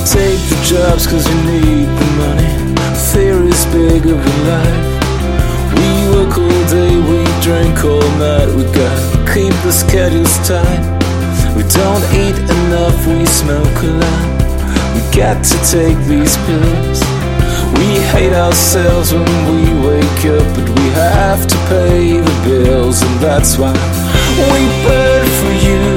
Take the jobs cause you need the money. Theory's bigger than life. We work all day, we drink all night. We gotta keep the schedules tight. We don't eat enough, we smoke a lot. We got to take these pills. We hate ourselves when we wake up, but we have to pay the bills. And that's why we burn for you.